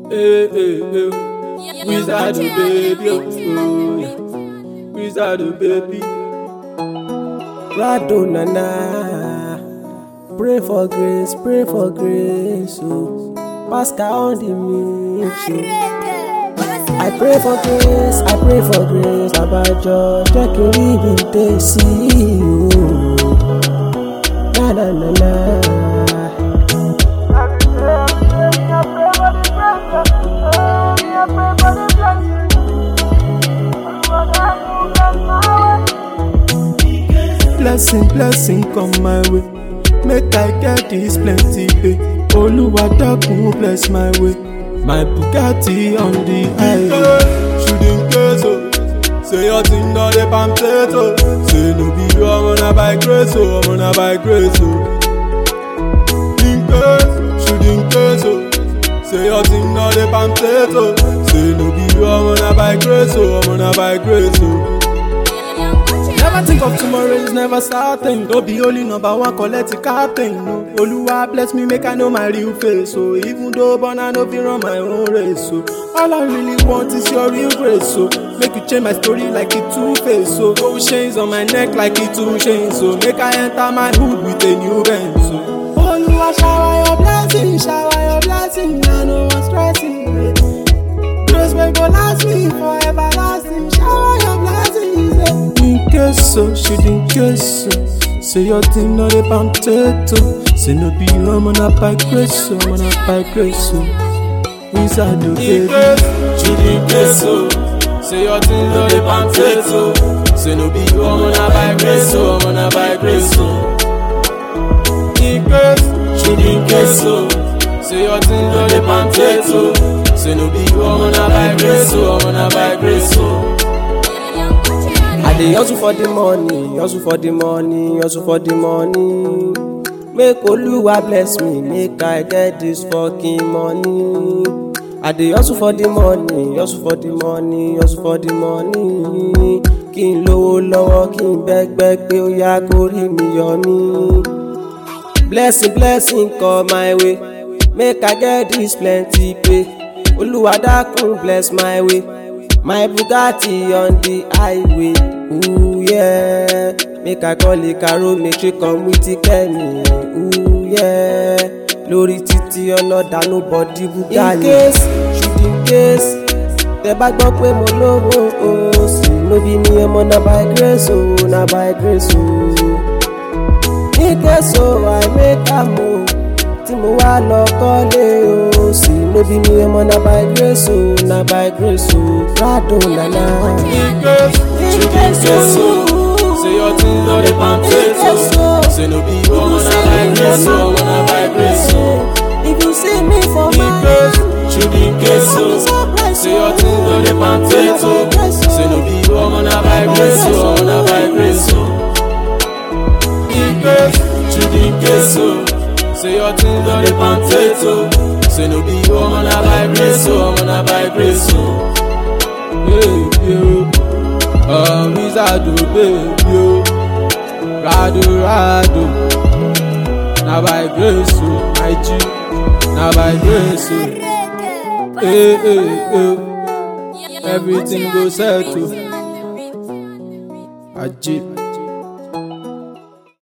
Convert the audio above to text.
Hey, hey, hey. Wizard baby, oh, yeah. Wizard baby. Radonana, pray for grace, oh. Pascal on the mix, oh. I pray for grace, Abajo, check your living to see you. Na na na na. Blessing come my way. Make I get this plenty pay. Oluwadakun bless my way. My Bugatti on the highway. Shooting case, oh. Say your thing not a potato. Say no be you, I'm gonna buy grace, oh. I'm gonna buy grace, oh. In case, shooting case, oh. Say your thing not a potato. Say no be you, I'm gonna buy grace, oh. I'm gonna buy grace, oh. Never think of tomorrow, it's never starting. Don't be only number one, collect the captain. No. Oluwa bless me, make I know my real face. So even though born I know fi run my own race. So all I really want is your real grace. So make you change my story like it two-face. So gold chains on my neck like it two chains. So make I enter my hood with a new Benz. So Oluwa shower your blessing, I know I'm stressing. Grace will go last me forever lasting. Shower your blessings. In case so, shit in case so. Say your thing not a potato. Say no be you, I'm gonna buy grace so. I'm gonna buy grace so. Wizard the baby. Shit in case so. Say your thing not a potato. Say no be you, I'm gonna buy grace so. I'm gonna buy grace so. In case, shit in case so. Say your thing not a potato. Say no be you, I'm gonna buy grace so. I'm gonna buy grace so. I dey hustle for the money, hustle for the money, hustle for the money. Make Oluwa bless me, make I get this fucking money. I dey hustle for the money, hustle for the money, hustle for the money. Kí n lówó lọ́wọ́, kí n beg pé ó yá kó rí mi yọ mí. Blessing come my way, make I get this plenty pay. Oluwa dákun bless my way. My Bugatti on the highway, ooh yeah. Make I call it Caro, make she come with the Kenny, ooh yeah. Lórí títí ọlọ́dà nobody Bugatti. In case, shoot in case, tẹ́ bá gbọ́ pé mo lówó, oh. Sí no be me, ọmọ na by grace, oh, na by grace, oh. In case, oh, I make a move. Tí mo wá lọ kọ́lé o, sí no be me, ọmọ na by grace o, na by grace o, Radonana. In case so, say your thing not a potato. Say no be you, ọmọ na by grace o, ọmọ na by grace o. If you see me for my case, in case so, say your thing not a potato. Say no be you, ọmọ na by grace o, ọmọ na by grace o. In case so. Say your thing not a potato. Say no be you, I'm gonna buy grace so. I'm gonna buy grace so. Hey, yo. Wizard baby, yo. Rado. Na buy grace so. My G. Na buy grace so. Hey. Everything go settle. Ajit.